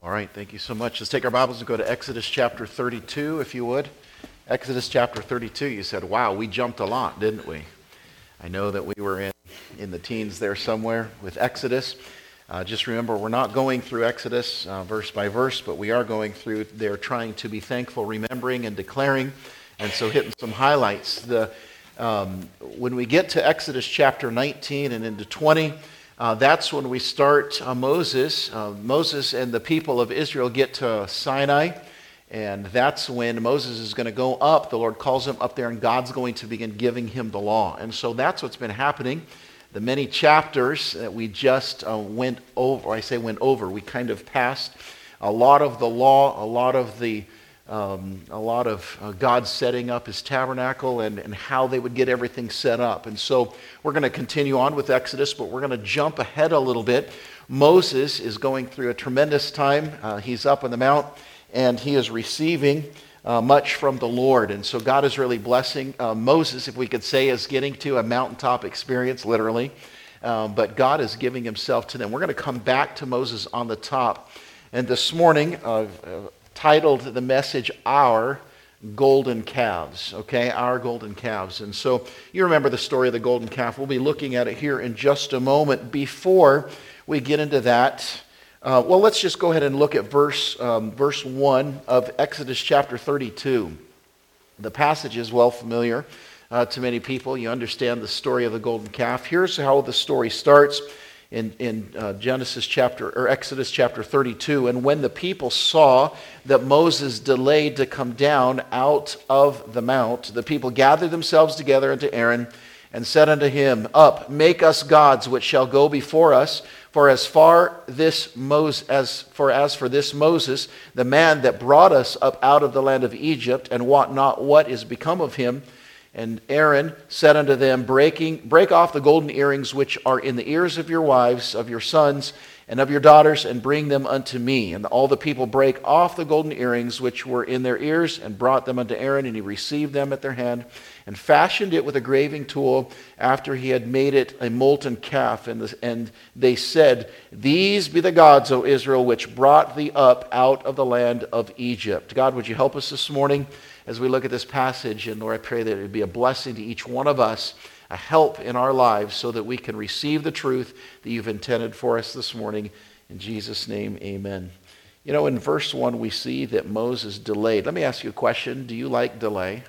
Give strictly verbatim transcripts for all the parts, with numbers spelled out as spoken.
All right, thank you so much. Let's take our Bibles and go to Exodus chapter thirty-two, if you would. Exodus chapter thirty-two, you said, wow, we jumped a lot, didn't we? I know that we were in, in the teens there somewhere with Exodus. Uh, just remember, we're not going through Exodus uh, verse by verse, but we are going through there trying to be thankful, remembering, and declaring, and so hitting some highlights. The um, when we get to Exodus chapter nineteen and into twenty, Uh, that's when we start uh, Moses. Uh, Moses and the people of Israel get to Sinai, and that's when Moses is going to go up. The Lord calls him up there, and God's going to begin giving him the law. And so that's what's been happening. The many chapters that we just uh, went over, I say went over, we kind of passed a lot of the law, a lot of the Um, a lot of uh, God setting up his tabernacle and, and how they would get everything set up. And so we're going to continue on with Exodus, but we're going to jump ahead a little bit. Moses is going through a tremendous time. Uh, he's up on the mount, and he is receiving uh, much from the Lord. And so God is really blessing uh, Moses, if we could say, is getting to a mountaintop experience, literally. Um, but God is giving himself to them. We're going to come back to Moses on the top. And this morning, uh, uh, titled the message, Our Golden Calves, okay? Our Golden Calves. And so you remember the story of the golden calf. We'll be looking at it here in just a moment. Before we get into that, uh, well, let's just go ahead and look at verse, um, verse one of Exodus chapter thirty-two. The passage is well familiar uh, to many people. You understand the story of the golden calf. Here's how the story starts. In, in uh, Genesis chapter, or Exodus chapter thirty-two, and when the people saw that Moses delayed to come down out of the mount, the people gathered themselves together unto Aaron and said unto him, Up, make us gods which shall go before us. For as far this Moses, as for as for this Moses, the man that brought us up out of the land of Egypt, and wot not what is become of him. And Aaron said unto them, Breaking, break off the golden earrings which are in the ears of your wives, of your sons, and of your daughters, and bring them unto me. And all the people brake off the golden earrings which were in their ears, and brought them unto Aaron, and he received them at their hand, and fashioned it with a graving tool, after he had made it a molten calf. And, the, and they said, These be the gods, O Israel, which brought thee up out of the land of Egypt. God, would you help us this morning as we look at this passage? And Lord, I pray that it would be a blessing to each one of us, a help in our lives, so that we can receive the truth that you've intended for us this morning. In Jesus' name, amen. You know, in verse one, we see that Moses delayed. Let me ask you a question. Do you like delay?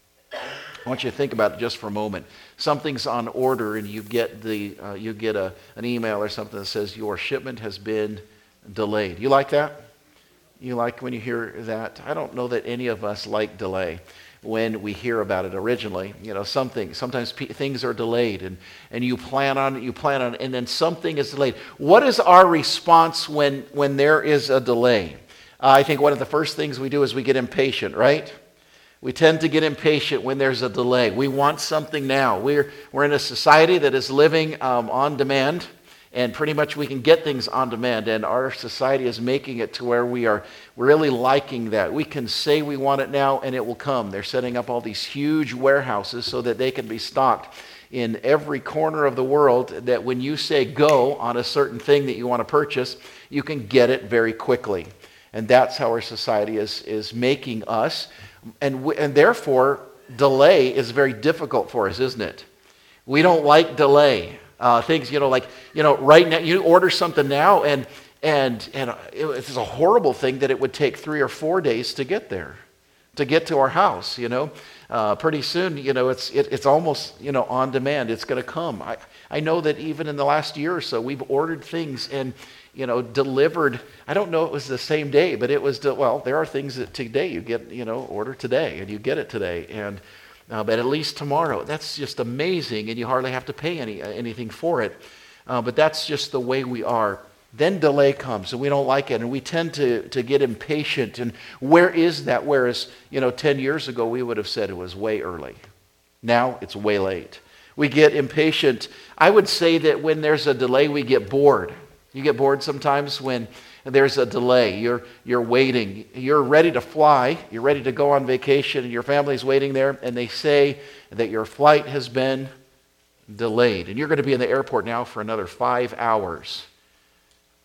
I want you to think about it just for a moment. Something's on order, and you get the uh, you get a an email or something that says your shipment has been delayed. You like that? You like when you hear that? I don't know that any of us like delay when we hear about it originally. You know, something, sometimes p- things are delayed, and, and you plan on it, you plan on it, and then something is delayed. What is our response when, when there is a delay? Uh, I think one of the first things we do is we get impatient, right? We tend to get impatient when there's a delay. We want something now. We're, we're in a society that is living um, on demand. And pretty much we can get things on demand, and our society is making it to where we are really liking that. We can say we want it now, and it will come. They're setting up all these huge warehouses so that they can be stocked in every corner of the world, that when you say go on a certain thing that you want to purchase, you can get it very quickly. And that's how our society is, is making us. And, we, and therefore, delay is very difficult for us, isn't it? We don't like delay. Uh, things, you know, like, you know, right now, you order something now, and and and it's a horrible thing that it would take three or four days to get there, to get to our house, you know. Uh, pretty soon, you know, it's it, it's almost, you know, on demand. It's going to come. I, I know that even in the last year or so, we've ordered things and, you know, delivered. I don't know it was the same day, but it was, de- well, there are things that today you get, you know, order today, and you get it today, and Uh, but at least tomorrow. That's just amazing, and you hardly have to pay any uh, anything for it. Uh, but that's just the way we are. Then delay comes, and we don't like it, and we tend to, to get impatient. And where is that? Whereas, you know, ten years ago, we would have said it was way early. Now, it's way late. We get impatient. I would say that when there's a delay, we get bored. You get bored sometimes when there's a delay. You're you're waiting. You're ready to fly. You're ready to go on vacation, and your family's waiting there, and they say that your flight has been delayed, and you're going to be in the airport now for another five hours.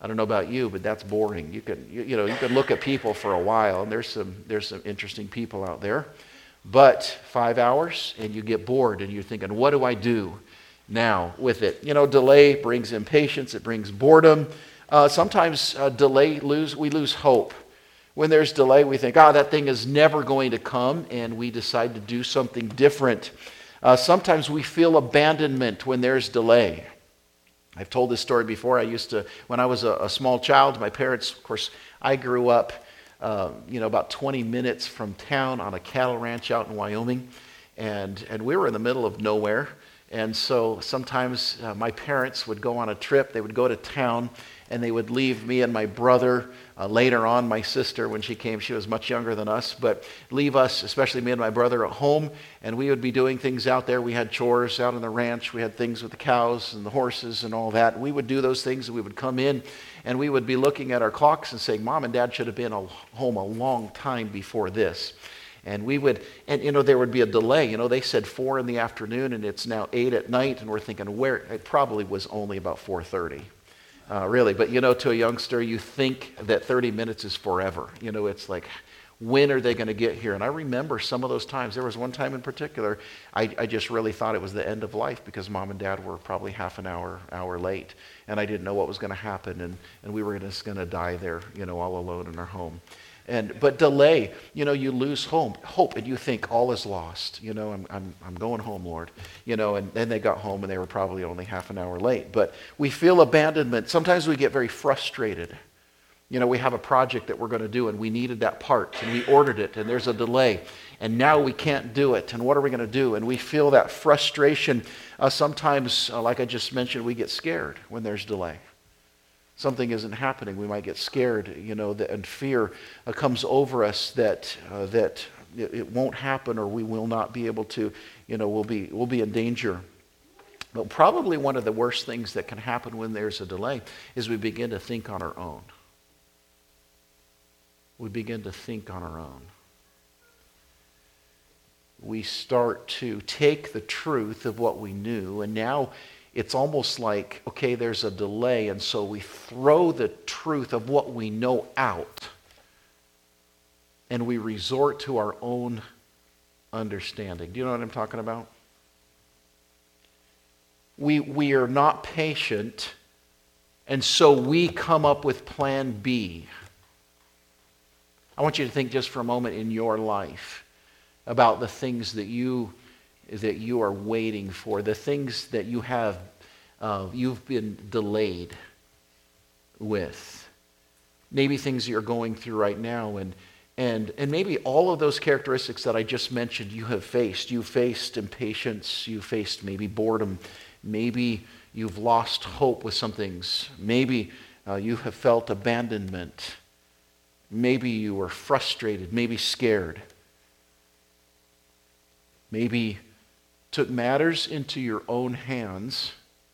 I don't know about you, but that's boring. You can, you, you know, you can look at people for a while, and there's some, there's some interesting people out there. But five hours, and you get bored, and you're thinking, what do I do now with it? You know, delay brings impatience. It brings boredom. Uh, sometimes uh, delay, lose we lose hope. When there's delay, we think, ah, oh, that thing is never going to come, and we decide to do something different. Uh, sometimes we feel abandonment when there's delay. I've told this story before. I used to, when I was a, a small child, my parents, of course, I grew up, uh, you know, about twenty minutes from town on a cattle ranch out in Wyoming, and, and we were in the middle of nowhere. And so sometimes uh, my parents would go on a trip. They would go to town, and they would leave me and my brother. Uh, later on, my sister, when she came, she was much younger than us, but leave us, especially me and my brother, at home, and we would be doing things out there. We had chores out on the ranch. We had things with the cows and the horses and all that. We would do those things, and we would come in, and we would be looking at our clocks and saying, Mom and Dad should have been a, home a long time before this. And we would, and you know, there would be a delay. You know, they said four in the afternoon, and it's now eight at night, and we're thinking, where? It probably was only about four thirty. Uh, really, but you know, to a youngster, you think that thirty minutes is forever. You know, it's like, when are they going to get here? And I remember some of those times. There was one time in particular, I, I just really thought it was the end of life because Mom and Dad were probably half an hour, hour late, and I didn't know what was going to happen, and, and we were just going to die there, you know, all alone in our home. And but delay, you know, you lose hope, hope, and you think all is lost. You know, I'm I'm I'm going home, Lord. You know, and then they got home and they were probably only half an hour late. But we feel abandonment. Sometimes we get very frustrated. You know, we have a project that we're going to do, and we needed that part, and we ordered it, and there's a delay, and now we can't do it. And what are we going to do? And we feel that frustration. Uh, sometimes, uh, like I just mentioned, we get scared when there's delay. Something isn't happening. We might get scared, you know, that, and fear uh, comes over us that uh, that it, it won't happen, or we will not be able to, you know, we'll be we'll be in danger. But probably one of the worst things that can happen when there's a delay is we begin to think on our own. We begin to think on our own. We start to take the truth of what we knew, and now it's almost like, okay, there's a delay, and so we throw the truth of what we know out, and we resort to our own understanding. Do you know what I'm talking about? We, we are not patient, and so we come up with plan B. I want you to think just for a moment in your life about the things that you that you are waiting for, the things that you have, uh, you've been delayed with. Maybe things that you're going through right now, and and and maybe all of those characteristics that I just mentioned you have faced. You faced impatience, you faced maybe boredom, maybe you've lost hope with some things, maybe uh, you have felt abandonment, maybe you were frustrated, maybe scared, maybe took matters into your own hands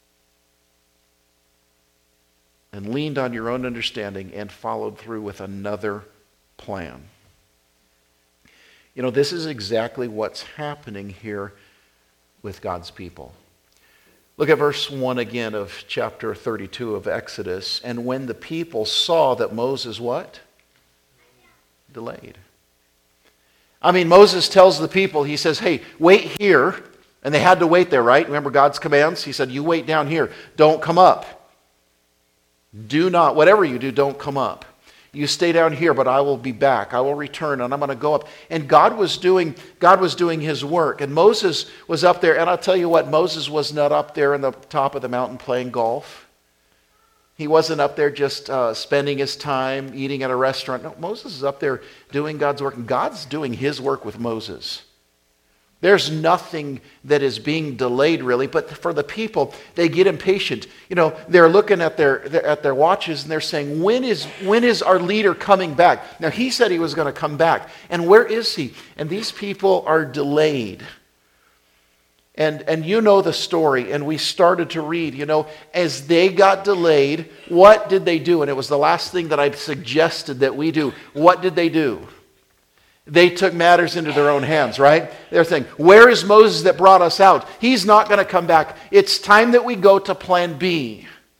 and leaned on your own understanding and followed through with another plan. You know, this is exactly what's happening here with God's people. Look at verse one again of chapter thirty-two of Exodus. And when the people saw that Moses what? Delayed. I mean, Moses tells the people, he says, hey, wait here. And they had to wait there, right? Remember God's commands? He said, you wait down here. Don't come up. Do not, whatever you do, don't come up. You stay down here, but I will be back. I will return, and I'm going to go up. And God was doing, God was doing his work. And Moses was up there. And I'll tell you what, Moses was not up there in the top of the mountain playing golf. He wasn't up there just uh, spending his time eating at a restaurant. No, Moses is up there doing God's work. And God's doing his work with Moses. There's nothing that is being delayed really, but for the people, they get impatient. You know, they're looking at their at their watches and they're saying, when is when is our leader coming back? Now, he said he was going to come back. And where is he? And these people are delayed. And and you know the story, and we started to read, you know, as they got delayed, what did they do? And it was the last thing that I suggested that we do. What did they do? They took matters into their own hands, right? They're saying, where is Moses that brought us out? He's not going to come back. It's time that we go to plan B.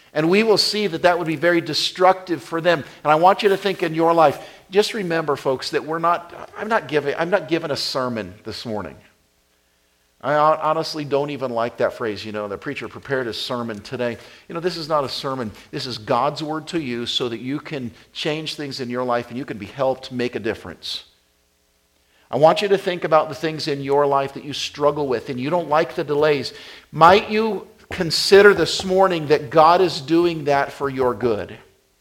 And we will see that that would be very destructive for them. And I want you to think in your life, just remember, folks, that we're not, I'm not giving, I'm not giving a sermon this morning. I honestly don't even like that phrase, you know, the preacher prepared a sermon today. You know, this is not a sermon. This is God's word to you so that you can change things in your life and you can be helped make a difference. I want you to think about the things in your life that you struggle with and you don't like the delays. Might you consider this morning that God is doing that for your good?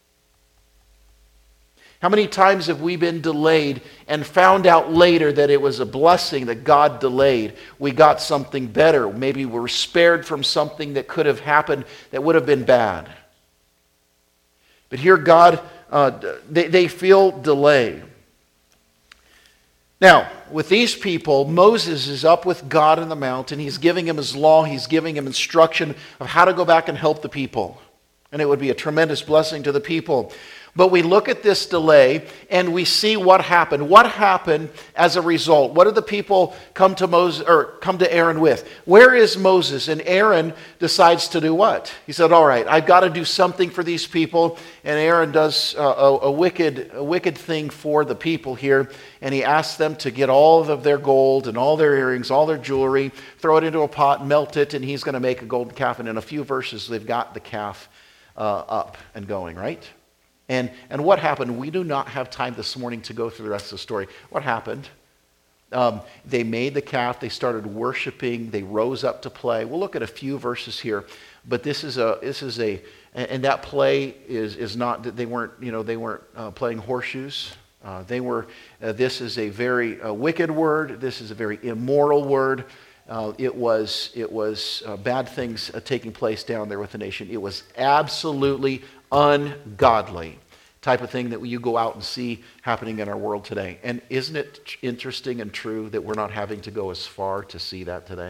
How many times have we been delayed and found out later that it was a blessing that God delayed? We got something better. Maybe we were spared from something that could have happened that would have been bad. But here God, uh, they, they feel delay. Now, with these people, Moses is up with God in the mountain. He's giving him his law. He's giving him instruction of how to go back and help the people. And it would be a tremendous blessing to the people. But we look at this delay and we see what happened. What happened as a result? What did the people come to Moses or come to Aaron with? Where is Moses? And Aaron decides to do what? He said, "All right, I've got to do something for these people." And Aaron does a, a, a wicked, a wicked thing for the people here, and he asks them to get all of their gold and all their earrings, all their jewelry, throw it into a pot, melt it, and he's going to make a golden calf. And in a few verses, they've got the calf uh, up and going, right? And, and what happened? We do not have time this morning to go through the rest of the story. What happened? Um, they made the calf. They started worshiping. They rose up to play. We'll look at a few verses here, but this is a this is a and that play is is not. They weren't you know they weren't uh, playing horseshoes. Uh, they were. Uh, this is a very uh, wicked word. This is a very immoral word. Uh, it was it was uh, bad things uh, taking place down there with the nation. It was absolutely ungodly type of thing that you go out and see happening in our world today. And isn't it interesting and true that we're not having to go as far to see that today?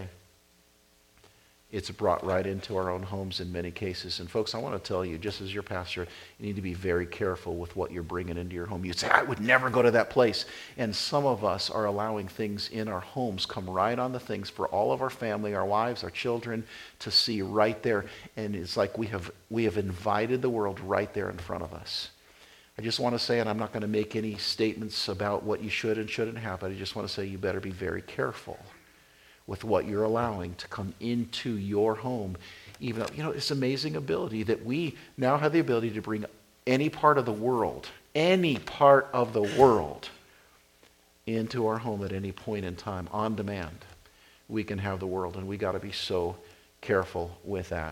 It's brought right into our own homes in many cases. And folks, I want to tell you, just as your pastor, you need to be very careful with what you're bringing into your home. You say, "I would never go to that place." And some of us are allowing things in our homes come right on the things for all of our family, our wives, our children to see right there. And it's like we have we have invited the world right there in front of us. I just want to say, and I'm not going to make any statements about what you should and shouldn't have, but I just want to say you better be very careful with what you're allowing to come into your home. Even though, you know, it's amazing ability that we now have the ability to bring any part of the world, any part of the world into our home at any point in time, on demand. We can have the world, and we got to be so careful with that.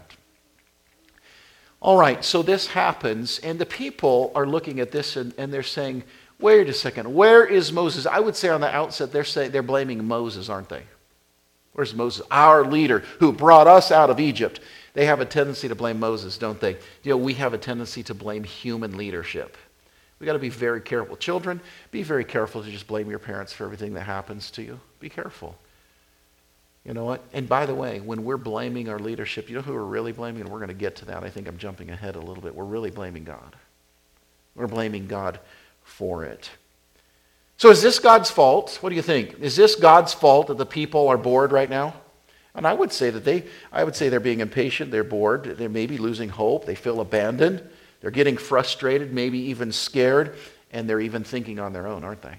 All right, so this happens, and the people are looking at this, and, and they're saying, "Wait a second, where is Moses?" I would say on the outset, they're saying they're blaming Moses, aren't they? Where's Moses, our leader who brought us out of Egypt? They have a tendency to blame Moses, don't they? You know, we have a tendency to blame human leadership. We got to be very careful. Children, be very careful to just blame your parents for everything that happens to you. Be careful. You know what? And by the way, when we're blaming our leadership, you know who we're really blaming? And we're going to get to that. I think I'm jumping ahead a little bit. We're really blaming God. We're blaming God for it. So is this God's fault? What do you think? Is this God's fault that the people are bored right now? And I would say that they, I would say they're being impatient, they're bored, they may be losing hope, they feel abandoned, they're getting frustrated, maybe even scared, and they're even thinking on their own, aren't they?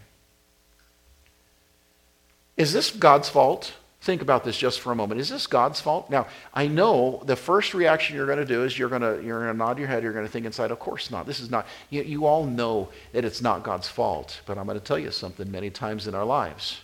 Is this God's fault? Think about this just for a moment. Is this God's fault? Now, I know the first reaction you're going to do is you're going to you're going to nod your head. You're going to think inside, of course not. This is not. You, you all know that it's not God's fault. But I'm going to tell you something. Many times in our lives,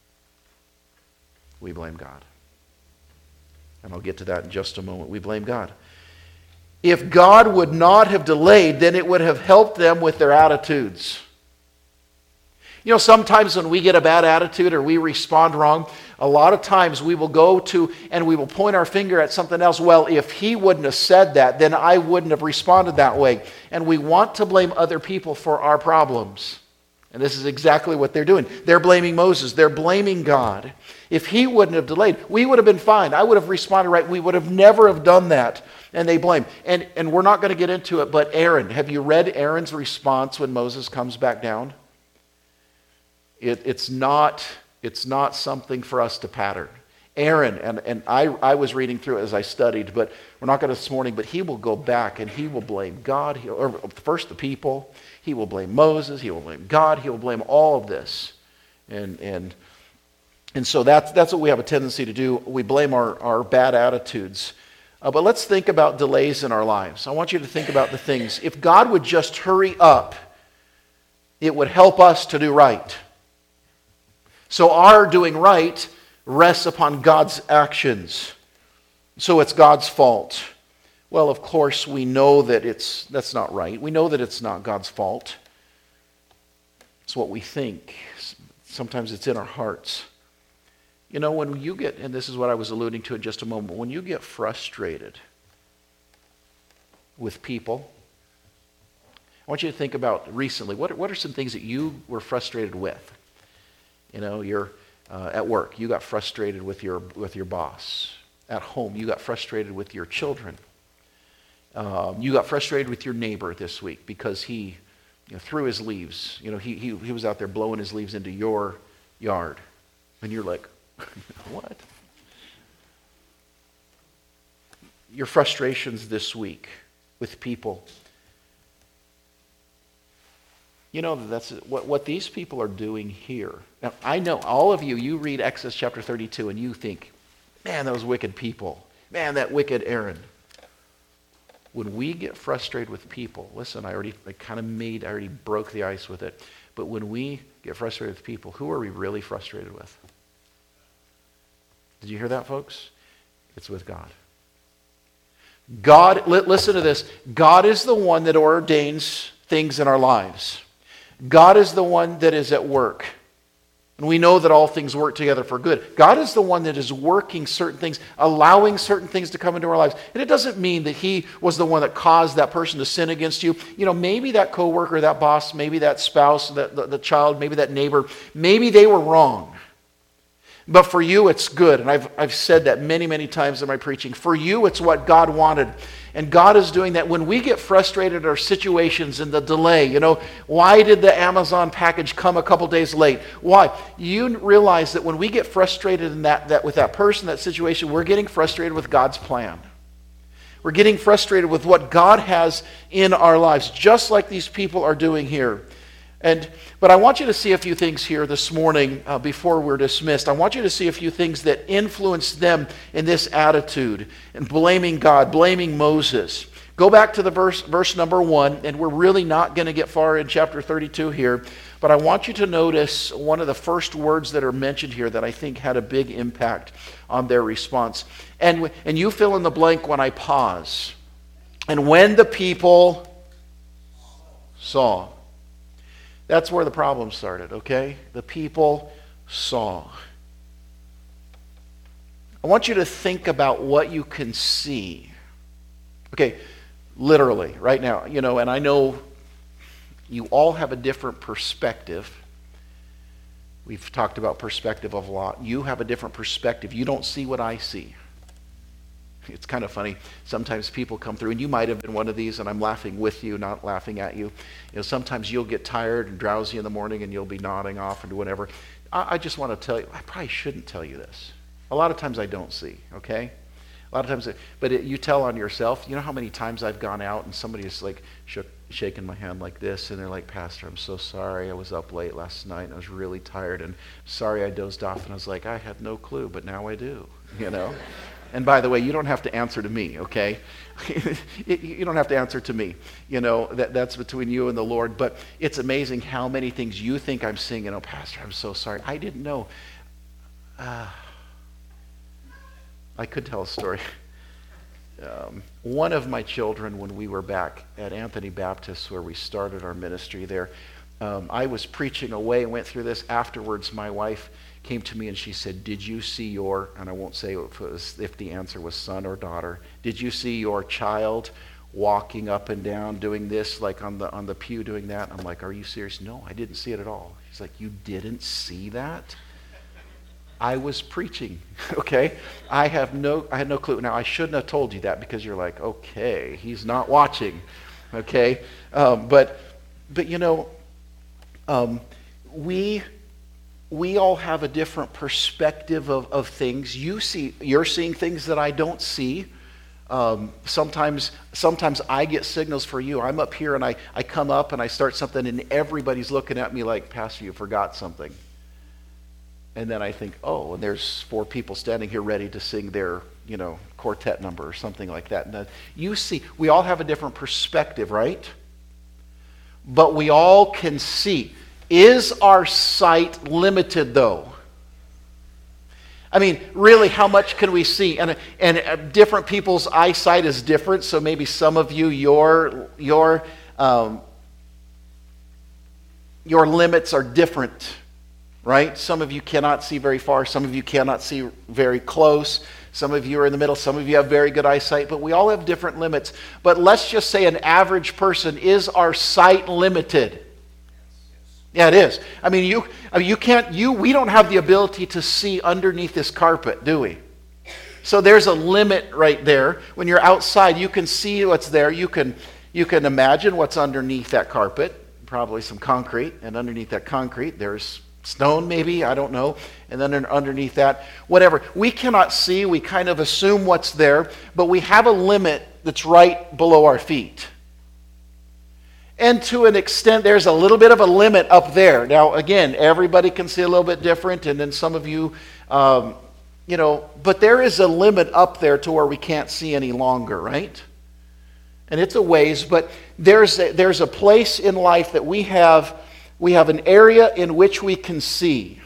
we blame God. And I'll get to that in just a moment. We blame God. If God would not have delayed, then it would have helped them with their attitudes. You know, sometimes when we get a bad attitude or we respond wrong, a lot of times we will go to and we will point our finger at something else. Well, if he wouldn't have said that, then I wouldn't have responded that way. And we want to blame other people for our problems. And this is exactly what they're doing. They're blaming Moses. They're blaming God. If he wouldn't have delayed, we would have been fine. I would have responded right. We would have never have done that. And they blame. And, and we're not going to get into it, but Aaron, have you read Aaron's response when Moses comes back down? It, it's not, it's not something for us to pattern. Aaron, and, and I, I was reading through it as I studied, but we're not going to this morning, but he will go back and he will blame God, he, or first the people, he will blame Moses, he will blame God, he will blame all of this. And and and so that's, that's what we have a tendency to do. We blame our, our bad attitudes. Uh, but let's think about delays in our lives. I want you to think about the things. If God would just hurry up, it would help us to do right. So our doing right rests upon God's actions. So it's God's fault. Well, of course, we know that it's that's not right. We know that it's not God's fault. It's what we think. Sometimes it's in our hearts. You know, when you get, and this is what I was alluding to in just a moment, when you get frustrated with people, I want you to think about recently, what are, what are some things that you were frustrated with? You know, you're uh, at work, you got frustrated with your with your boss. At home, you got frustrated with your children. Um, you got frustrated with your neighbor this week because he you know, threw his leaves. You know, he, he he was out there blowing his leaves into your yard. And you're like, what? Your frustrations this week with people. You know, that's what, what these people are doing here. Now, I know all of you, you read Exodus chapter thirty-two and you think, man, those wicked people. Man, that wicked Aaron. When we get frustrated with people, listen, I already I kind of made, I already broke the ice with it. But when we get frustrated with people, who are we really frustrated with? Did you hear that, folks? It's with God. God, li- listen to this. God is the one that ordains things in our lives. God is the one that is at work. And we know that all things work together for good. God is the one that is working certain things, allowing certain things to come into our lives. And it doesn't mean that he was the one that caused that person to sin against you. You know, maybe that coworker, that boss, maybe that spouse, that the, the child, maybe that neighbor, maybe they were wrong. But for you, it's good. And I've, I've said that many, many times in my preaching. For you, it's what God wanted. And God is doing that. When we get frustrated at our situations and the delay, you know, why did the Amazon package come a couple days late? Why? You realize that when we get frustrated in that, that with that person, that situation, we're getting frustrated with God's plan. We're getting frustrated with what God has in our lives, just like these people are doing here. And but I want you to see a few things here this morning uh, before we're dismissed. I want you to see a few things that influenced them in this attitude and blaming God, blaming Moses. Go back to the verse, verse number one, and we're really not going to get far in chapter thirty-two here, but I want you to notice one of the first words that are mentioned here that I think had a big impact on their response. And, and you fill in the blank when I pause. And when the people saw. That's where the problem started, okay? The people saw. I want you to think about what you can see. Okay, literally, right now, you know, and I know you all have a different perspective. We've talked about perspective a lot. You have a different perspective. You don't see what I see. It's kind of funny. Sometimes people come through, and you might have been one of these, and I'm laughing with you, not laughing at you. You know, sometimes you'll get tired and drowsy in the morning, and you'll be nodding off and whatever. I, I just want to tell you, I probably shouldn't tell you this. A lot of times I don't see, okay? A lot of times, but it, you tell on yourself. You know how many times I've gone out, and somebody is like shook, shaking my hand like this, and they're like, Pastor, I'm so sorry. I was up late last night, and I was really tired, and sorry I dozed off. And I was like, I had no clue, but now I do, you know? And by the way, you don't have to answer to me, okay? You don't have to answer to me. You know, that, that's between you and the Lord. But it's amazing how many things you think I'm seeing. You know, Pastor, I'm so sorry. I didn't know. Uh, I could tell a story. Um, one of my children, when we were back at Anthony Baptist, where we started our ministry there, um, I was preaching away and went through this. Afterwards, my wife came to me and she said, did you see your, and I won't say if, it was, if the answer was son or daughter, did you see your child walking up and down doing this, like on the on the pew doing that? I'm like, are you serious? No, I didn't see it at all. She's like, you didn't see that? I was preaching, okay? I have no, I had no clue. Now, I shouldn't have told you that because you're like, okay, he's not watching, okay? Um, but, but you know, um, we... we all have a different perspective of, of things. You see, you're seeing things that I don't see. Um, sometimes, sometimes I get signals for you. I'm up here and I, I come up and I start something and everybody's looking at me like, Pastor, you forgot something. And then I think, oh, and there's four people standing here ready to sing their, you know, quartet number or something like that. And then you see, we all have a different perspective, right? But we all can see. Is our sight limited, though? I mean, really, how much can we see? And, and different people's eyesight is different, so maybe some of you, your, your, um, your limits are different, right? Some of you cannot see very far. Some of you cannot see very close. Some of you are in the middle. Some of you have very good eyesight, but we all have different limits. But let's just say an average person, is our sight limited? Yeah, it is. I mean, you, I mean, you can't, you, we don't have the ability to see underneath this carpet, do we? So there's a limit right there. When you're outside, you can see what's there. You can, you can imagine what's underneath that carpet, probably some concrete, and underneath that concrete, there's stone maybe, I don't know, and then underneath that, whatever. We cannot see, we kind of assume what's there, but we have a limit that's right below our feet. And to an extent, there's a little bit of a limit up there. Now, again, everybody can see a little bit different, and then some of you, um, you know, but there is a limit up there to where we can't see any longer, right? And it's a ways, but there's a, there's a place in life that we have, we have an area in which we can see.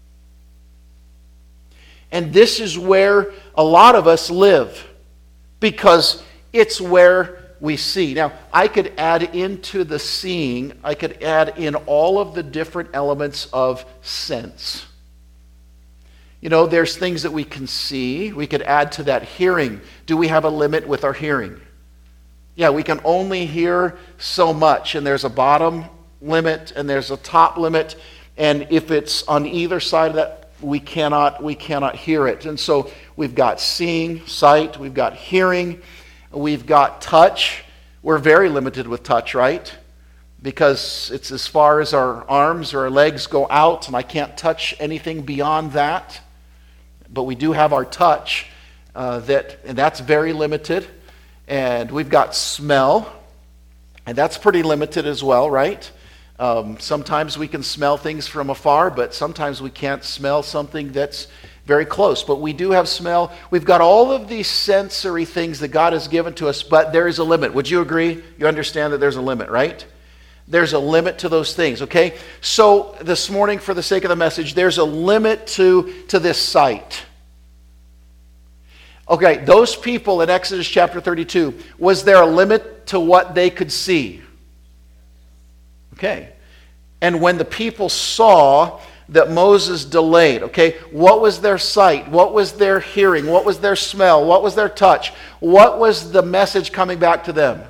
And this is where a lot of us live, because it's where we see. Now, I could add into the seeing, I could add in all of the different elements of sense. You know, there's things that we can see. We could add to that hearing. Do we have a limit with our hearing? Yeah, we can only hear so much, and there's a bottom limit and there's a top limit, and if it's on either side of that, we cannot we cannot hear it. And so we've got seeing, sight, we've got hearing, we've got touch. We're very limited with touch, right? Because it's as far as our arms or our legs go out, and I can't touch anything beyond that. But we do have our touch, uh, that, and that's very limited. And we've got smell, and that's pretty limited as well, right? Um, sometimes we can smell things from afar, but sometimes we can't smell something that's very close. But we do have smell. We've got all of these sensory things that God has given to us, but there is a limit. Would you agree? You understand that there's a limit, right? There's a limit to those things, okay? So this morning, for the sake of the message, there's a limit to, to this sight. Okay, those people in Exodus chapter thirty-two, was there a limit to what they could see? Okay. And when the people saw that Moses delayed, okay, what was their sight? What was their hearing? What was their smell? What was their touch? What was the message coming back to them?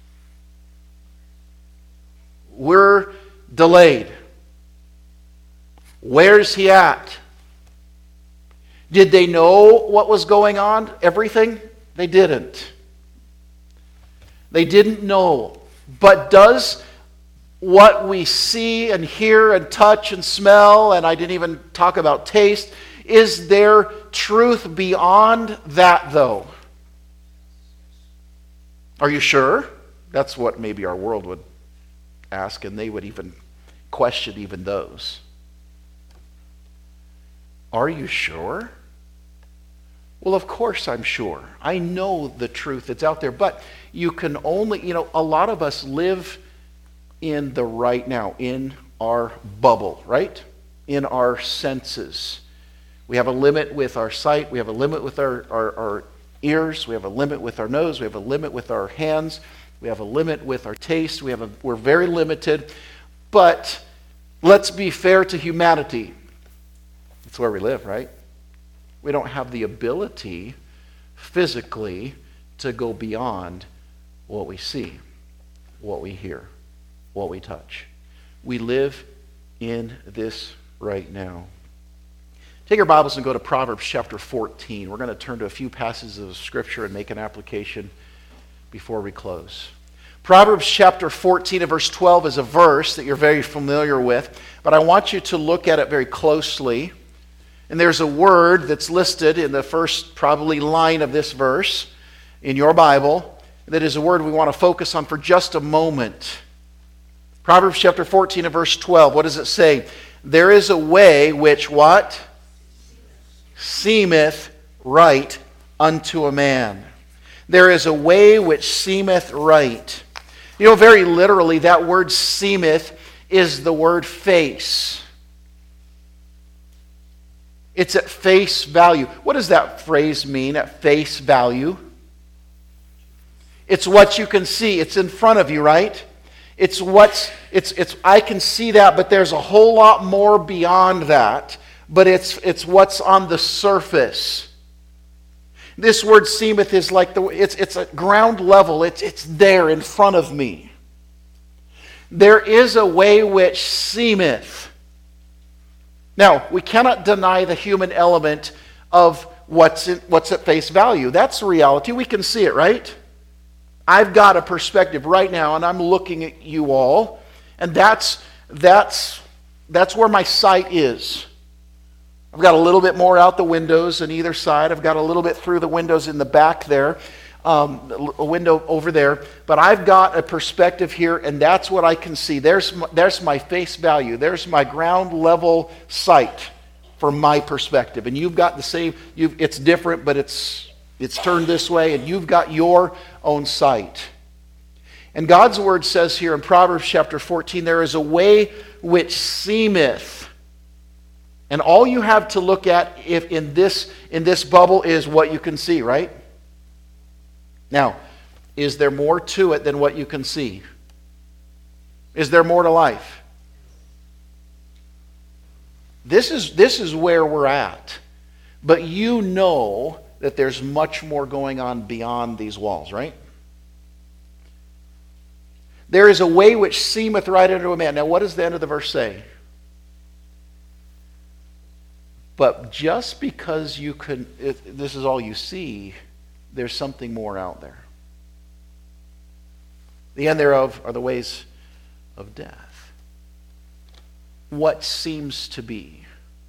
We're delayed. Where's he at? Did they know what was going on? Everything? They didn't. They didn't know. But does what we see and hear and touch and smell, and I didn't even talk about taste, is there truth beyond that though? Are you sure? That's what maybe our world would ask, and they would even question even those. Are you sure? Well, of course I'm sure. I know the truth that's out there, but you can only, you know, a lot of us live in the right now, in our bubble, right? In our senses. We have a limit with our sight, we have a limit with our, our, our ears, we have a limit with our nose, we have a limit with our hands, we have a limit with our taste, we have a, we're very limited, but let's be fair to humanity. That's where we live, right? We don't have the ability physically to go beyond what we see, what we hear, what we touch. We live in this right now. Take your Bibles and go to Proverbs chapter fourteen. We're going to turn to a few passages of Scripture and make an application before we close. Proverbs chapter fourteen and verse twelve is a verse that you're very familiar with, but I want you to look at it very closely. And there's a word that's listed in the first probably line of this verse in your Bible that is a word we want to focus on for just a moment. Proverbs chapter fourteen and verse twelve, what does it say? There is a way which what? Seemeth right unto a man. There is a way which seemeth right. You know, very literally, that word seemeth is the word face. It's at face value. What does that phrase mean, at face value? It's what you can see. It's in front of you, right? It's what's, it's, it's, I can see that, but there's a whole lot more beyond that. But it's, it's what's on the surface. This word seemeth is like the, it's, it's at ground level. It's, it's there in front of me. There is a way which seemeth. Now, we cannot deny the human element of what's, in, what's at face value. That's the reality. We can see it, right? I've got a perspective right now, and I'm looking at you all, and that's, that's, that's where my sight is. I've got a little bit more out the windows on either side. I've got a little bit through the windows in the back there, um, a window over there. But I've got a perspective here, and that's what I can see. There's my, there's my face value. There's my ground level sight for my perspective. And you've got the same. You've, it's different, but it's it's turned this way, and you've got your own sight. And God's word says here in Proverbs chapter fourteen, there is a way which seemeth. And all you have to look at if in this in this bubble is what you can see, right? Now, is there more to it than what you can see? Is there more to life? This is this is where we're at. But you know that there's much more going on beyond these walls, right? There is a way which seemeth right unto a man. Now, what does the end of the verse say? But just because you can, if this is all you see, there's something more out there. The end thereof are the ways of death. What seems to be.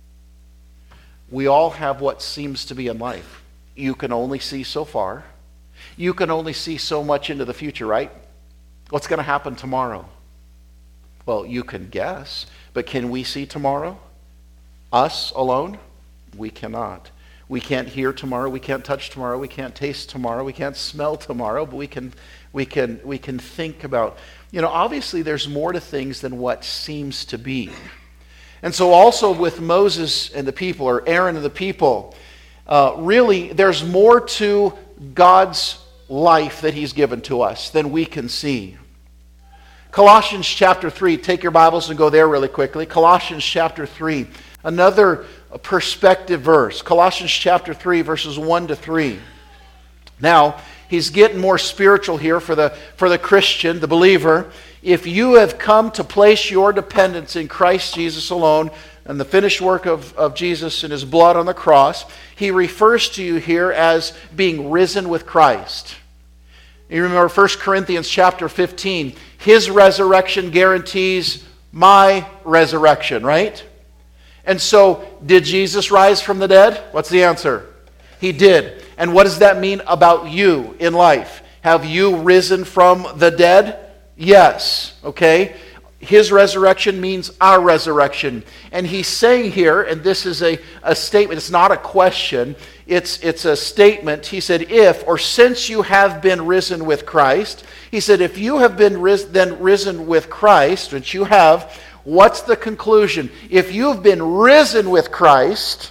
We all have what seems to be in life. You can only see so far. You can only see so much into the future, right? What's going to happen tomorrow? Well, you can guess, but can we see tomorrow? Us alone? We cannot. We can't hear tomorrow. We can't touch tomorrow. We can't taste tomorrow. We can't smell tomorrow. But we can, we can, we can think about. You know, obviously, there's more to things than what seems to be. And so, also with Moses and the people, or Aaron and the people, uh, really, there's more to God's life that He's given to us than we can see. Colossians chapter three. Take your Bibles and go there really quickly. Colossians chapter three. Another perspective verse. Colossians chapter three, verses one to three. Now, he's getting more spiritual here for the, for the Christian, the believer. If you have come to place your dependence in Christ Jesus alone and the finished work of, of Jesus and His blood on the cross, he refers to you here as being risen with Christ. You remember First Corinthians chapter fifteen. His resurrection guarantees my resurrection, right? And so, did Jesus rise from the dead? What's the answer? He did. And what does that mean about you in life? Have you risen from the dead? Yes. Okay? His resurrection means our resurrection. And he's saying here, and this is a, a statement, it's not a question, it's, it's a statement. He said, if, or since you have been risen with Christ, he said, if you have been ris- then risen with Christ, which you have, what's the conclusion? If you've been risen with Christ,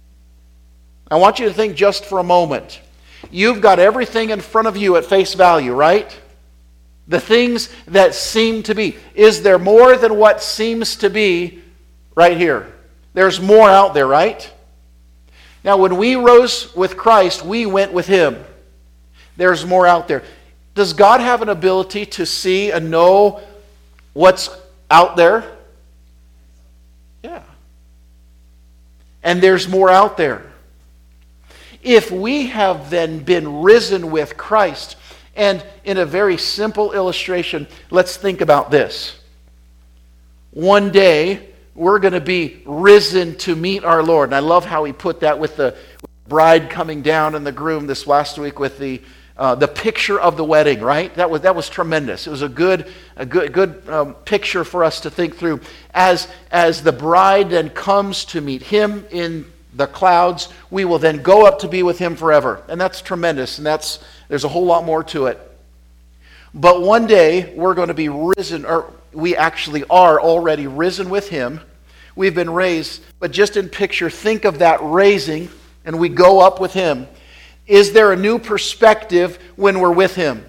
I want you to think just for a moment. You've got everything in front of you at face value, right? The things that seem to be. Is there more than what seems to be right here? There's more out there, right? Now, when we rose with Christ, we went with Him. There's more out there. Does God have an ability to see and know what's out there? Yeah. And there's more out there. If we have then been risen with Christ, And in a very simple illustration, let's think about this. One day, we're going to be risen to meet our Lord. And I love how he put that with the bride coming down and the groom this last week with the uh, the picture of the wedding, right? That was that was tremendous. It was a good a good good um, picture for us to think through. As as the bride then comes to meet him in the clouds, we will then go up to be with him forever. And that's tremendous. And that's there's a whole lot more to it. But one day we're going to be risen, or we actually are already risen with him. We've been raised, but just in picture, think of that raising, and we go up with him. Is there a new perspective when we're with him?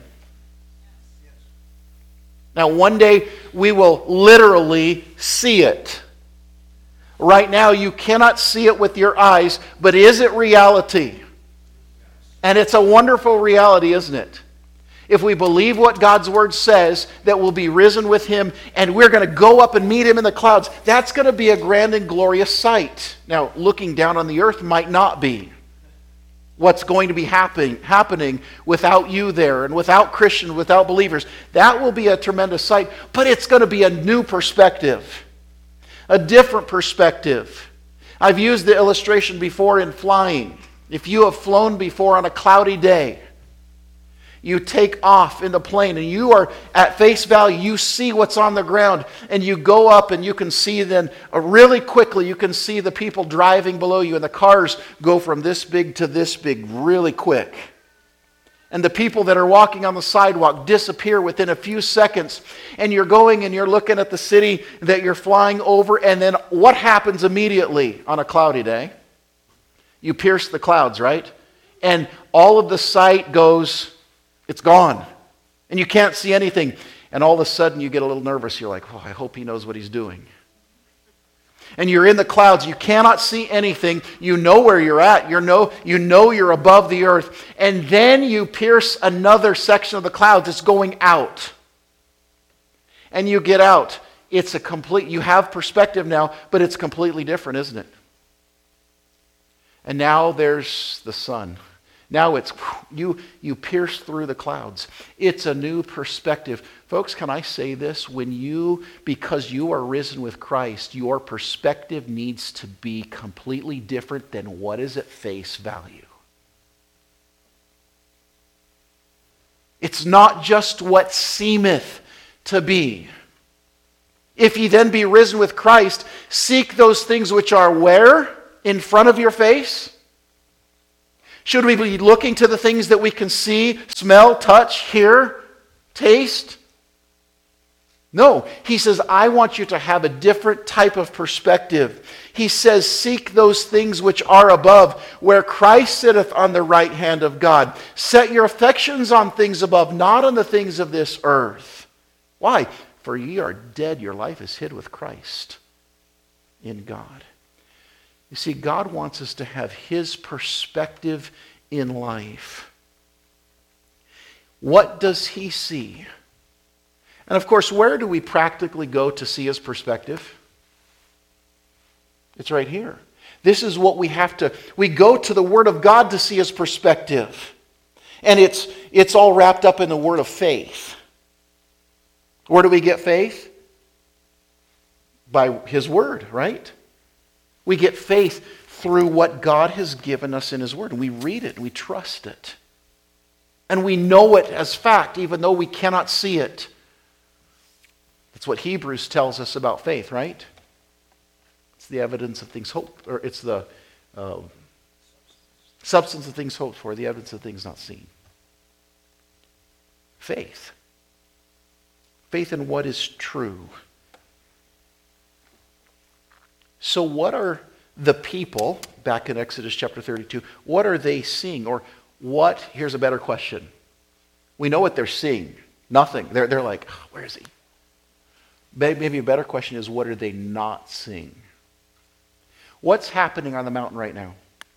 Now, one day we will literally see it. Right now, you cannot see it with your eyes, but is it reality? And it's a wonderful reality, isn't it? If we believe what God's Word says, that we'll be risen with him, and we're going to go up and meet him in the clouds, that's going to be a grand and glorious sight. Now, looking down on the earth might not be what's going to be happening, happening without you there, and without Christians, without believers. That will be a tremendous sight, but it's going to be a new perspective, a different perspective. I've used the illustration before in flying. If you have flown before on a cloudy day, you take off in the plane and you are at face value, you see what's on the ground, and you go up and you can see then uh, really quickly, you can see the people driving below you, and the cars go from this big to this big really quick. And the people that are walking on the sidewalk disappear within a few seconds, and you're going and you're looking at the city that you're flying over, and then what happens immediately on a cloudy day? You pierce the clouds, right? And all of the sight goes, it's gone. And you can't see anything. And all of a sudden you get a little nervous. You're like, oh, I hope he knows what he's doing. And you're in the clouds. You cannot see anything. You know where you're at. You know, you know you're above the earth. And then you pierce another section of the clouds. It's going out. And you get out. It's a complete, you have perspective now, but it's completely different, isn't it? And now there's the sun. Now it's, you, you pierce through the clouds. It's a new perspective. Folks, can I say this? When you, because you are risen with Christ, your perspective needs to be completely different than what is at face value. It's not just what seemeth to be. If ye then be risen with Christ, seek those things which are where? In front of your face? Should we be looking to the things that we can see, smell, touch, hear, taste? No. He says, I want you to have a different type of perspective. He says, seek those things which are above, where Christ sitteth on the right hand of God. Set your affections on things above, not on the things of this earth. Why? For ye are dead, your life is hid with Christ in God. You see, God wants us to have his perspective in life. What does he see? And of course, where do we practically go to see his perspective? It's right here. This is what we have to, we go to the Word of God to see his perspective. And it's, it's all wrapped up in the word of faith. Where do we get faith? By his Word, right? We get faith through what God has given us in his Word. And we read it, and we trust it. And we know it as fact, even though we cannot see it. That's what Hebrews tells us about faith, right? It's the evidence of things hoped, or it's the uh, substance of things hoped for, the evidence of things not seen. Faith. Faith in what is true. So what are the people, back in Exodus chapter thirty-two, what are they seeing? Or what, here's a better question. We know what they're seeing. Nothing. They're, they're like, oh, where is he? Maybe a better question is, what are they not seeing? What's happening on the mountain right now?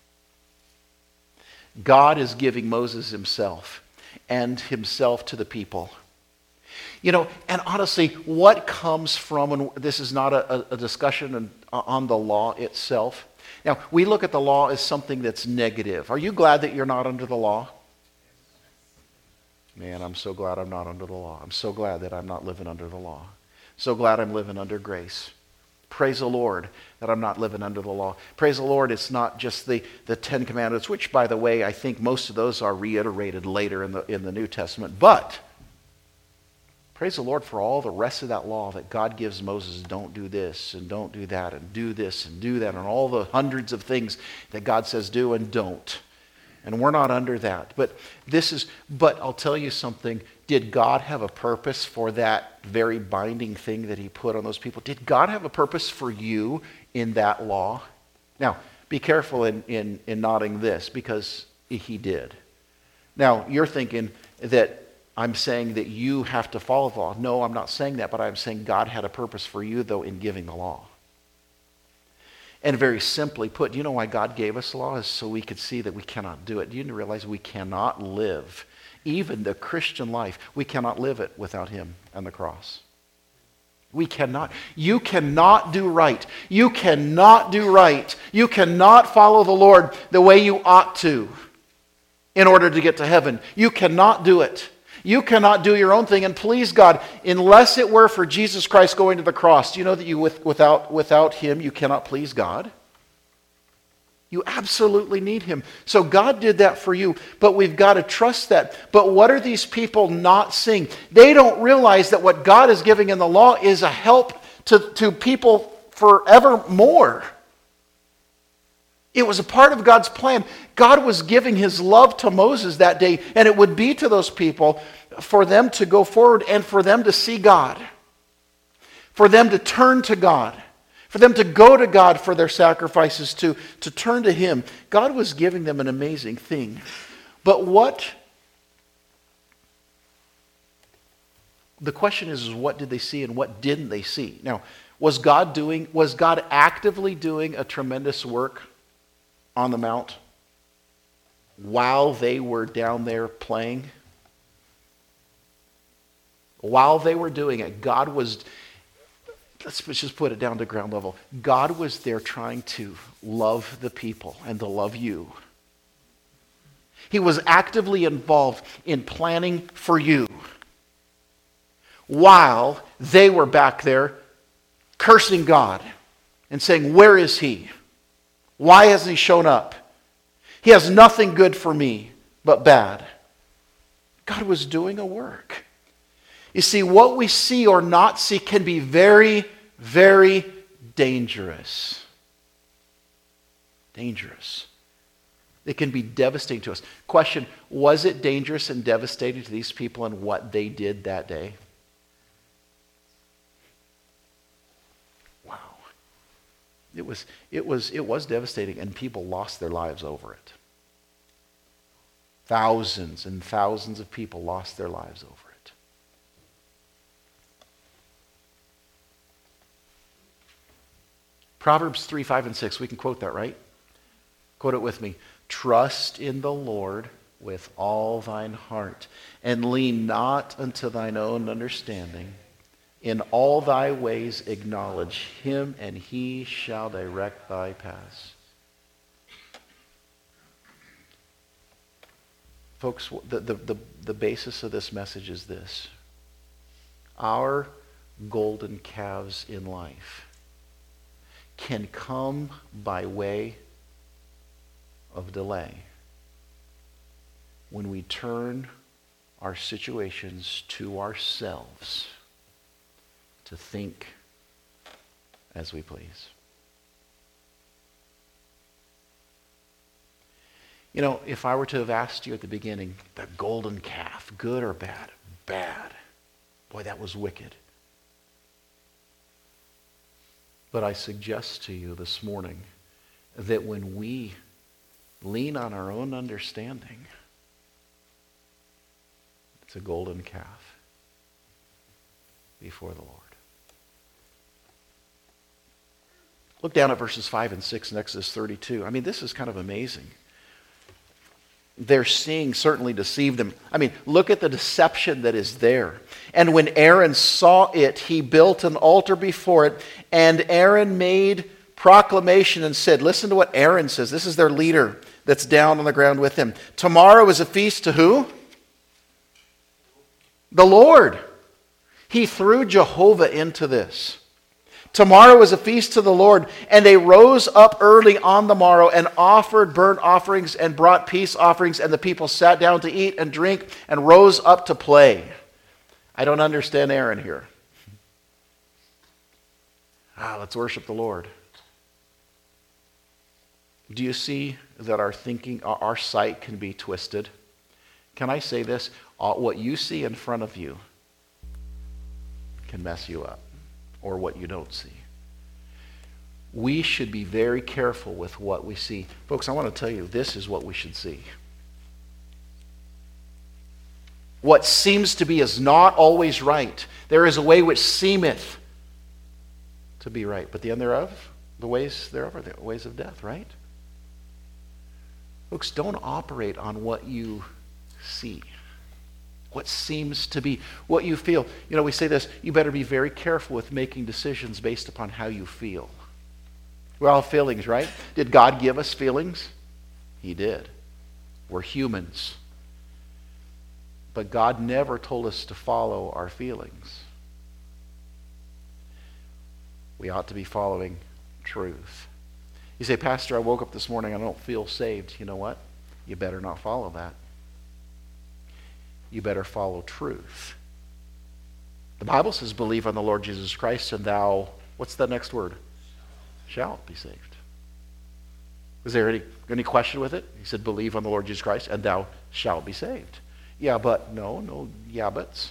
God is giving Moses himself and himself to the people. You know, and honestly, what comes from, and this is not a, a discussion on the law itself. Now, we look at the law as something that's negative. Are you glad that you're not under the law? Man, I'm so glad I'm not under the law. I'm so glad that I'm not living under the law. So glad I'm living under grace. Praise the Lord that I'm not living under the law. Praise the Lord, it's not just the, the Ten Commandments, which, by the way, I think most of those are reiterated later in the, in the New Testament. But praise the Lord for all the rest of that law that God gives Moses. Don't do this and don't do that and do this and do that and all the hundreds of things that God says do and don't. And we're not under that. But this is, but I'll tell you something. Did God have a purpose for that very binding thing that he put on those people? Did God have a purpose for you in that law? Now, be careful in, in, in nodding this, because he did. Now, you're thinking that I'm saying that you have to follow the law. No, I'm not saying that, but I'm saying God had a purpose for you, though, in giving the law. And very simply put, do you know why God gave us the law? Is so we could see that we cannot do it. Do you realize we cannot live, even the Christian life, we cannot live it without him and the cross. We cannot. You cannot do right. You cannot do right. You cannot follow the Lord the way you ought to in order to get to heaven. You cannot do it. You cannot do your own thing and please God unless it were for Jesus Christ going to the cross. Do you know that you with, without, without him you cannot please God? You absolutely need him. So God did that for you, but we've got to trust that. But what are these people not seeing? They don't realize that what God is giving in the law is a help to, to people forevermore. It was a part of God's plan. God was giving his love to Moses that day, and it would be to those people for them to go forward and for them to see God, for them to turn to God, for them to go to God for their sacrifices, to, to turn to him. God was giving them an amazing thing. But what, the question is, is what did they see and what didn't they see? Now, was God doing, was God actively doing a tremendous work on the mount while they were down there playing? While they were doing it, God was, let's just put it down to ground level. God was there trying to love the people and to love you. He was actively involved in planning for you while they were back there cursing God and saying, where is he? Why hasn't he shown up? He has nothing good for me but bad. God was doing a work. You see, what we see or not see can be very, very dangerous. Dangerous. It can be devastating to us. Question, was it dangerous and devastating to these people and what they did that day? Wow. It was, it was, it was devastating, and people lost their lives over it. Thousands and thousands of people lost their lives over it. Proverbs three, five, and six. We can quote that, right? Quote it with me. Trust in the Lord with all thine heart, and lean not unto thine own understanding. In all thy ways acknowledge him, and he shall direct thy paths. Folks, the, the, the, the basis of this message is this. Our golden calves in life can come by way of delay when we turn our situations to ourselves to think as we please. You know, if I were to have asked you at the beginning, the golden calf, good or bad? Bad. Boy, that was wicked. But I suggest to you this morning that when we lean on our own understanding, it's a golden calf before the Lord. Look down at verses five and six in Exodus thirty-two. I mean, this is kind of amazing. Their seeing certainly deceived them. I mean, look at the deception that is there. And when Aaron saw it, he built an altar before it, and Aaron made proclamation and said, listen to what Aaron says. This is their leader that's down on the ground with him. Tomorrow is a feast to who? The Lord. He threw Jehovah into this. Tomorrow is a feast to the Lord, and they rose up early on the morrow and offered burnt offerings and brought peace offerings, and the people sat down to eat and drink and rose up to play. I don't understand Aaron here. Ah, let's worship the Lord. Do you see that our thinking, our sight can be twisted? Can I say this? What you see in front of you can mess you up, or what you don't see. We should be very careful with what we see. Folks, I want to tell you, this is what we should see. What seems to be is not always right. There is a way which seemeth to be right, but the end thereof, the ways thereof are the ways of death, right? Folks, don't operate on what you see. What seems to be, what you feel. You know, we say this, you better be very careful with making decisions based upon how you feel. We're all feelings, right? Did God give us feelings? He did. We're humans. But God never told us to follow our feelings. We ought to be following truth. You say, Pastor, I woke up this morning, I don't feel saved. You know what? You better not follow that. You better follow truth. The Bible says, believe on the Lord Jesus Christ, and thou, what's the next word? Shalt be saved. Is there any, any question with it? He said, believe on the Lord Jesus Christ, and thou shalt be saved. Yeah, but no, no yeah buts.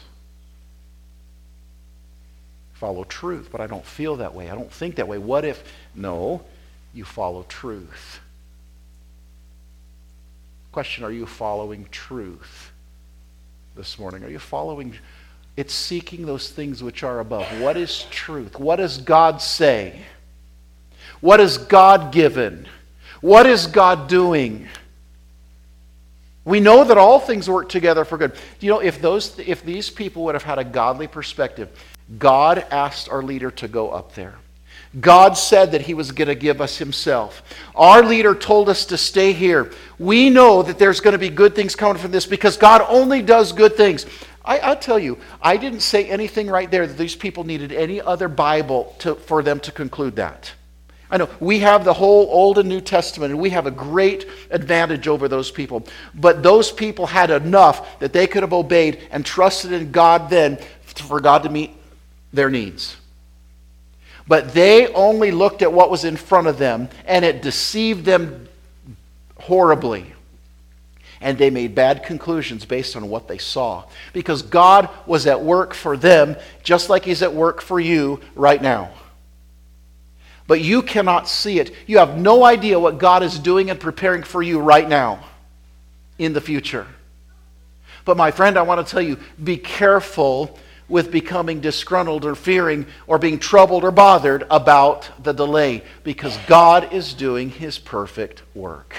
Follow truth, but I don't feel that way. I don't think that way. What if? No, you follow truth. Question, are you following truth this morning? Are you following? It's seeking those things which are above. What is truth? What does God say? What is God given? What is God doing? We know that all things work together for good. You know, if those, if these people would have had a godly perspective, God asked our leader to go up there. God said that he was going to give us himself. Our leader told us to stay here. We know that there's going to be good things coming from this because God only does good things. I, I'll tell you, I didn't say anything right there that these people needed any other Bible to, for them to conclude that. I know we have the whole Old and New Testament, and we have a great advantage over those people. But those people had enough that they could have obeyed and trusted in God then for God to meet their needs. But they only looked at what was in front of them, and it deceived them horribly. And they made bad conclusions based on what they saw. Because God was at work for them, just like he's at work for you right now. But you cannot see it. You have no idea what God is doing and preparing for you right now in the future. But my friend, I want to tell you, be careful with becoming disgruntled or fearing or being troubled or bothered about the delay, because God is doing his perfect work.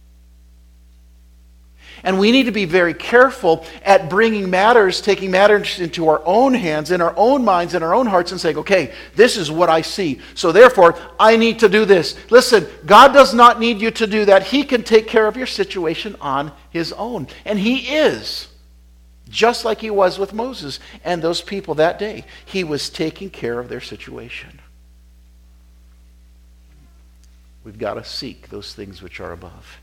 And we need to be very careful at bringing matters, taking matters into our own hands, in our own minds, in our own hearts, and saying, okay, this is what I see. So therefore, I need to do this. Listen, God does not need you to do that. He can take care of your situation on his own. And he is. Just like he was with Moses and those people that day. He was taking care of their situation. We've got to seek those things which are above.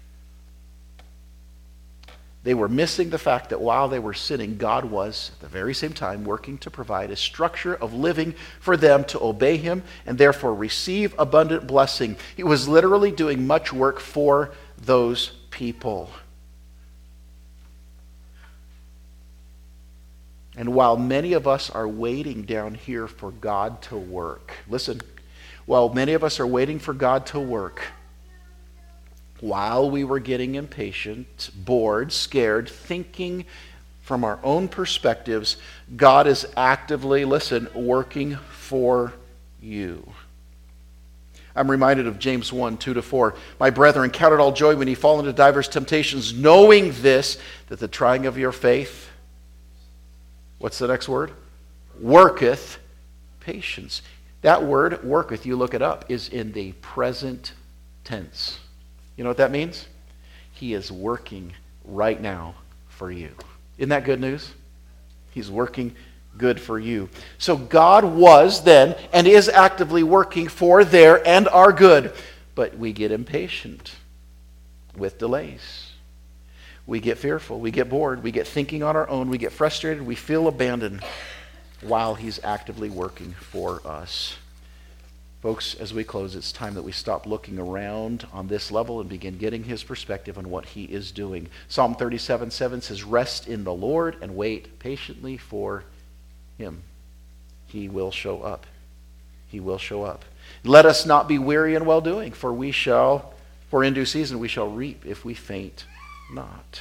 They were missing the fact that while they were sinning, God was, at the very same time, working to provide a structure of living for them to obey him and therefore receive abundant blessing. He was literally doing much work for those people. And while many of us are waiting down here for God to work, listen, while many of us are waiting for God to work, while we were getting impatient, bored, scared, thinking from our own perspectives, God is actively, listen, working for you. I'm reminded of James one, two to four. My brethren, count it all joy when ye fall into divers temptations, knowing this, that the trying of your faith, what's the next word? Worketh patience. That word, worketh, you look it up, is in the present tense. You know what that means? He is working right now for you. Isn't that good news? He's working good for you. So God was then and is actively working for their and our good. But we get impatient with delays. We get fearful. We get bored. We get thinking on our own. We get frustrated. We feel abandoned while He's actively working for us. Folks, as we close, it's time that we stop looking around on this level and begin getting His perspective on what He is doing. Psalm thirty-seven seven says, "Rest in the Lord and wait patiently for Him." He will show up. He will show up. Let us not be weary in well-doing, for we shall, for in due season we shall reap if we faint not.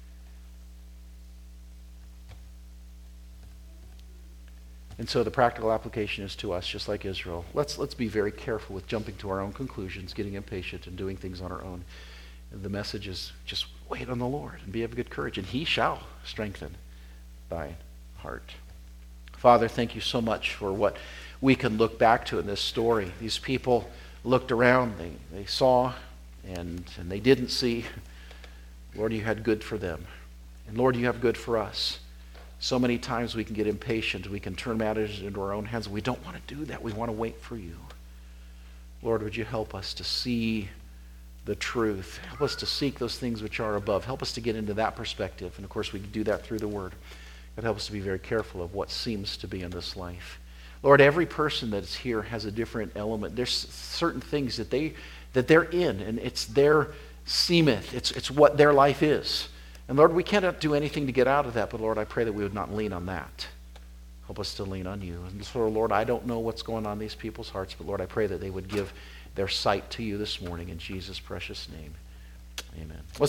And so the practical application is to us, just like Israel. Let's let's be very careful with jumping to our own conclusions, getting impatient, and doing things on our own. And the message is just wait on the Lord and be of good courage, and He shall strengthen thy heart. Father, thank you so much for what we can look back to in this story. These people looked around, they, they saw, and, and they didn't see. Lord, you had good for them. And Lord, you have good for us. So many times we can get impatient. We can turn matters into our own hands. We don't want to do that. We want to wait for you. Lord, would you help us to see the truth? Help us to seek those things which are above. Help us to get into that perspective. And of course, we can do that through the Word. God, help us to be very careful of what seems to be in this life. Lord, every person that's here has a different element. There's certain things that, they, that they're in, and it's their seemeth. It's, it's what their life is. And Lord, we cannot do anything to get out of that, but Lord, I pray that we would not lean on that. Help us to lean on you. And so, Lord, I don't know what's going on in these people's hearts, but Lord, I pray that they would give their sight to you this morning in Jesus' precious name. Amen. Let's